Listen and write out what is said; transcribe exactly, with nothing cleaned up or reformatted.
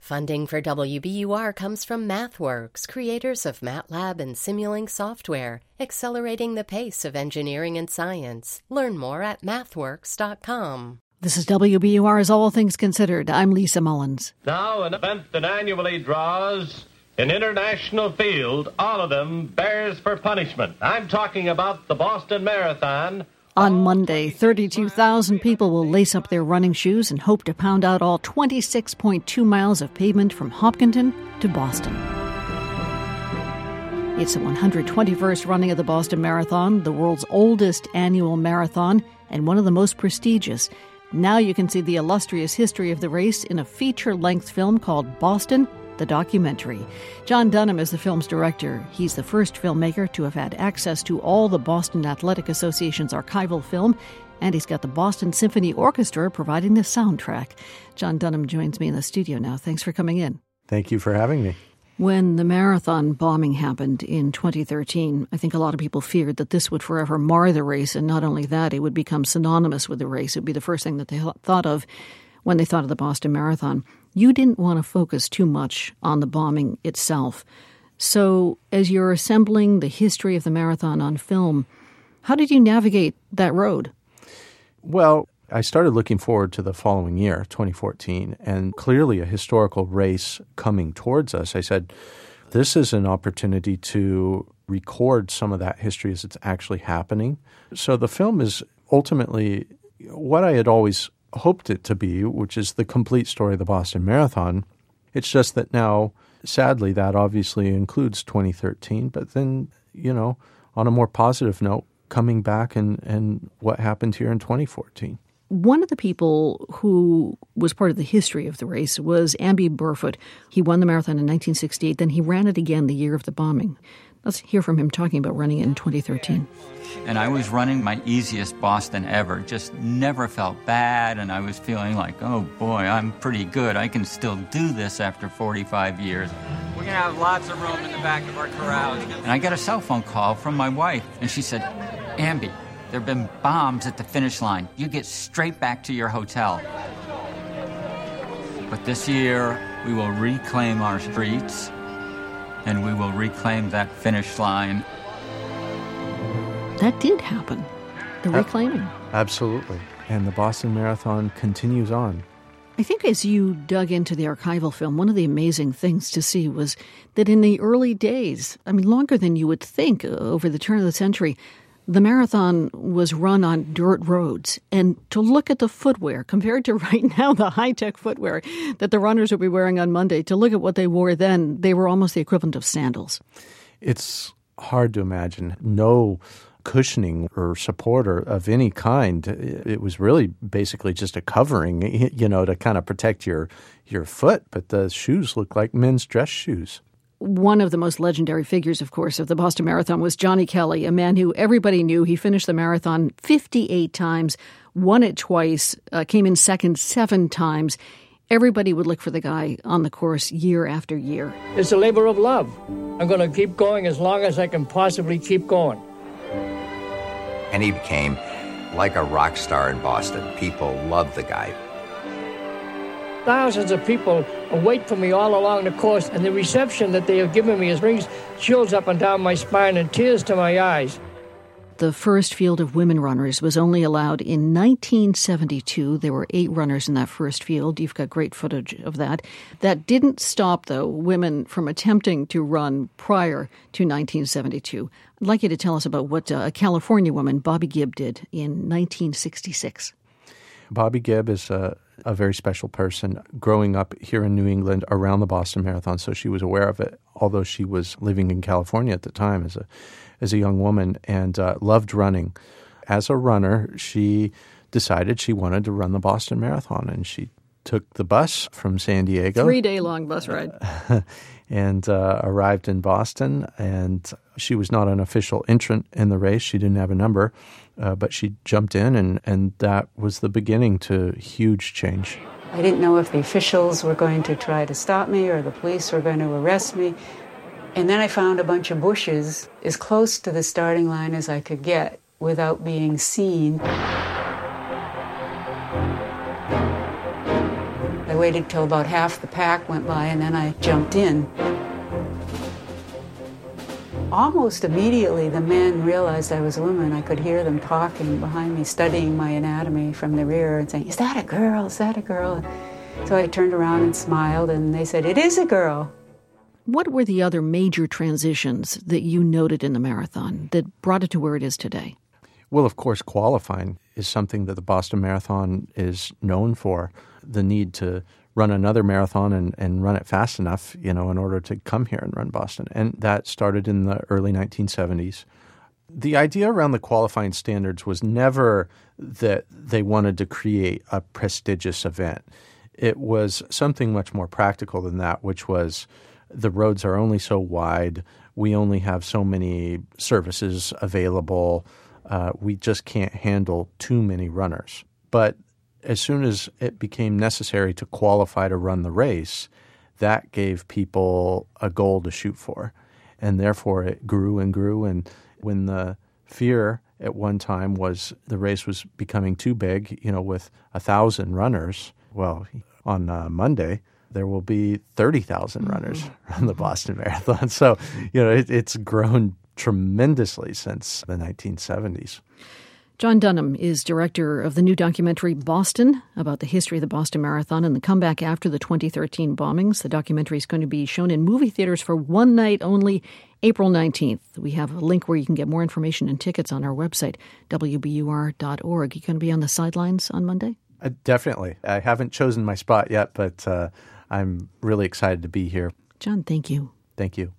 Funding for W B U R comes from MathWorks, creators of MATLAB and Simulink software, accelerating the pace of engineering and science. Learn more at mathworks dot com. This is W B U R's All Things Considered. I'm Lisa Mullins. Now, an event that annually draws an international field, all of them bears for punishment. I'm talking about the Boston Marathon. On Monday, thirty-two thousand people will lace up their running shoes and hope to pound out all twenty-six point two miles of pavement from Hopkinton to Boston. It's the one hundred twenty-first running of the Boston Marathon, the world's oldest annual marathon, and one of the most prestigious. Now you can see the illustrious history of the race in a feature-length film called Boston, the documentary. John Dunham is the film's director. He's the first filmmaker to have had access to all the Boston Athletic Association's archival film, and he's got the Boston Symphony Orchestra providing the soundtrack. John Dunham joins me in the studio now. Thanks for coming in. Thank you for having me. When the marathon bombing happened in twenty thirteen, I think a lot of people feared that this would forever mar the race, and not only that, it would become synonymous with the race. It would be the first thing that they thought of when they thought of the Boston Marathon. You didn't want to focus too much on the bombing itself. So as you're assembling the history of the marathon on film, how did you navigate that road? Well, I started looking forward to the following year, twenty fourteen, and clearly a historical race coming towards us. I said, this is an opportunity to record some of that history as it's actually happening. So the film is ultimately what I had always hoped it to be, which is the complete story of the Boston Marathon. It's just that now, sadly, that obviously includes twenty thirteen, but then, you know, on a more positive note, coming back and, and what happened here in twenty fourteen. One of the people who was part of the history of the race was Amby Burfoot. He won the marathon in nineteen sixty-eight, then he ran it again the year of the bombing. Let's hear from him talking about running it in twenty thirteen. And I was running my easiest Boston ever, just never felt bad, and I was feeling like, oh boy, I'm pretty good. I can still do this after forty-five years. We're going to have lots of room in the back of our corral. And I got a cell phone call from my wife, and she said, Amby, there have been bombs at the finish line. You get straight back to your hotel. But this year, we will reclaim our streets, and we will reclaim that finish line. That did happen, the reclaiming. Absolutely. And the Boston Marathon continues on. I think as you dug into the archival film, one of the amazing things to see was that in the early days, I mean, longer than you would think over the turn of the century, the marathon was run on dirt roads. And to look at the footwear, compared to right now, the high-tech footwear that the runners will be wearing on Monday, to look at what they wore then, they were almost the equivalent of sandals. It's hard to imagine. No cushioning or support or of any kind. It was really basically just a covering, you know, to kind of protect your, your foot. But the shoes look like men's dress shoes. One of the most legendary figures, of course, of the Boston Marathon was Johnny Kelly, a man who everybody knew. He finished the marathon fifty-eight times, won it twice, uh, came in second seven times. Everybody would look for the guy on the course year after year. It's a labor of love. I'm going to keep going as long as I can possibly keep going. And he became like a rock star in Boston. People loved the guy. Thousands of people wait for me all along the course, and the reception that they have given me brings chills up and down my spine and tears to my eyes. The first field of women runners was only allowed in nineteen seventy-two. There were eight runners in that first field. You've got great footage of that. That didn't stop, though, women from attempting to run prior to nineteen seventy-two. I'd like you to tell us about what a California woman, Bobby Gibb, did in nineteen sixty-six. Bobby Gibb is a, a very special person growing up here in New England around the Boston Marathon, so she was aware of it, although she was living in California at the time as a as a young woman and uh, loved running. As a runner, she decided she wanted to run the Boston Marathon, and she took the bus from San Diego. Three-day-long bus ride. and uh, arrived in Boston, and she was not an official entrant in the race. She didn't have a number, uh, but she jumped in, and, and that was the beginning to huge change. I didn't know if the officials were going to try to stop me or the police were going to arrest me. And then I found a bunch of bushes as close to the starting line as I could get without being seen. I waited till about half the pack went by, and then I jumped in. Almost immediately, the men realized I was a woman. I could hear them talking behind me, studying my anatomy from the rear and saying, "Is that a girl? Is that a girl?" So I turned around and smiled, and they said, "It is a girl." What were the other major transitions that you noted in the marathon that brought it to where it is today? Well, of course, qualifying is something that the Boston Marathon is known for. The need to run another marathon and, and run it fast enough, you know, in order to come here and run Boston. And that started in the early nineteen seventies. The idea around the qualifying standards was never that they wanted to create a prestigious event. It was something much more practical than that, which was the roads are only so wide. We only have so many services available. Uh, we just can't handle too many runners. But as soon as it became necessary to qualify to run the race, that gave people a goal to shoot for. And therefore it grew and grew. And when the fear at one time was the race was becoming too big, you know, with a thousand runners, well, on uh, Monday, there will be thirty thousand mm-hmm. runners run the Boston Marathon. So, you know, it, it's grown tremendously since the nineteen seventies. John Dunham is director of the new documentary Boston about the history of the Boston Marathon and the comeback after the twenty thirteen bombings. The documentary is going to be shown in movie theaters for one night only, April nineteenth. We have a link where you can get more information and tickets on our website, W B U R dot org. You going to be on the sidelines on Monday? Uh, definitely. I haven't chosen my spot yet, but uh, I'm really excited to be here. John, thank you. Thank you.